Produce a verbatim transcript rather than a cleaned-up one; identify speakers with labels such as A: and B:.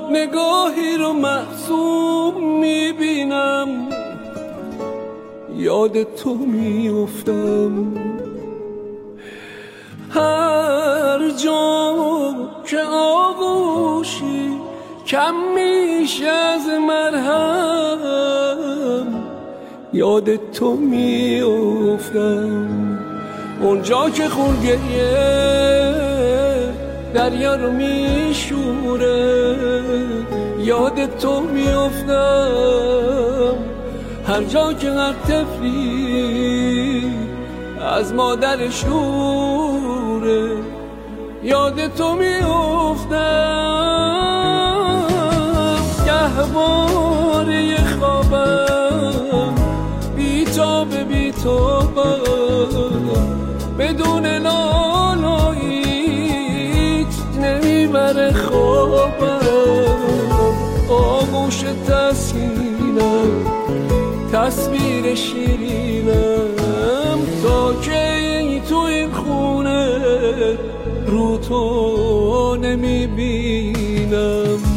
A: نگاهی رو محسوم میبینم، یاد تو میافتم. هر جا که آغوشی کم میشه از مرهم، یاد تو میافتم. اونجا که خونگریه دریا رو میشوره، یاد تو میافتم. هر جا که هر طفلی از مادرش دوره، یاد تو میافتم. گهواره خوابم بیتاب بیتابم، بدون لالاییت نمیبره خوابم. آغوش تسکینم، تصویر شیرینم، تا که تو این خونه رو تو نمیبینم.